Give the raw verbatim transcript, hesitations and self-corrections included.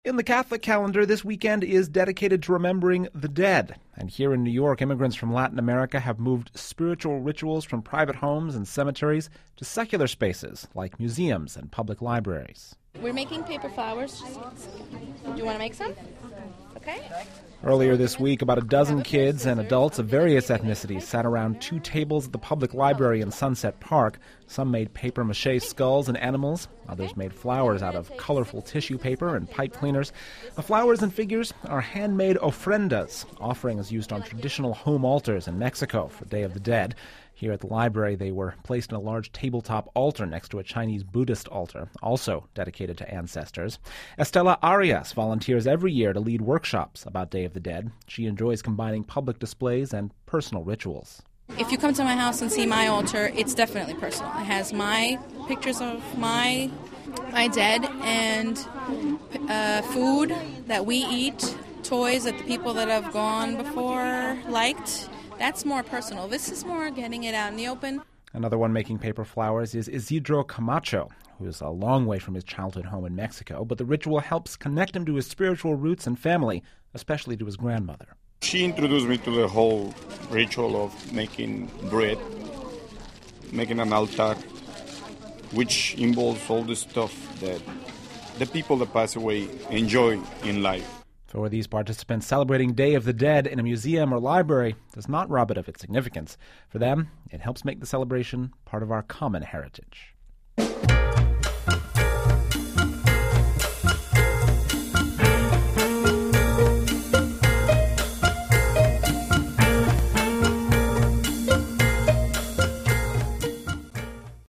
In the Catholic calendar, this weekend is dedicated to remembering the dead. And here in New York, immigrants from Latin America have moved spiritual rituals from private homes and cemeteries to secular spaces like museums and public libraries. We're making paper flowers. Do you want to make some? Okay. Earlier this week, about a dozen kids and adults of various ethnicities sat around two tables at the public library in Sunset Park. Some made papier-mâché skulls and animals. Others made flowers out of colorful tissue paper and pipe cleaners. The flowers and figures are handmade ofrendas, offerings used on traditional home altars in Mexico for Day of the Dead. Here at the library, they were placed in a large tabletop altar next to a Chinese Buddhist altar, also dedicated to ancestors. Estela Arias volunteers every year to lead workshops about Day of the Dead. She enjoys combining public displays and personal rituals. If you come to my house and see my altar, it's definitely personal. It has my pictures of my my dead and uh, food that we eat, toys that the people that have gone before liked. That's more personal. This is more getting it out in the open. Another one making paper flowers is Isidro Camacho, who is a long way from his childhood home in Mexico, but the ritual helps connect him to his spiritual roots and family, especially to his grandmother. She introduced me to the whole ritual of making bread, making an altar, which involves all the stuff that the people that pass away enjoy in life. For these participants, celebrating Day of the Dead in a museum or library does not rob it of its significance. For them, it helps make the celebration part of our common heritage.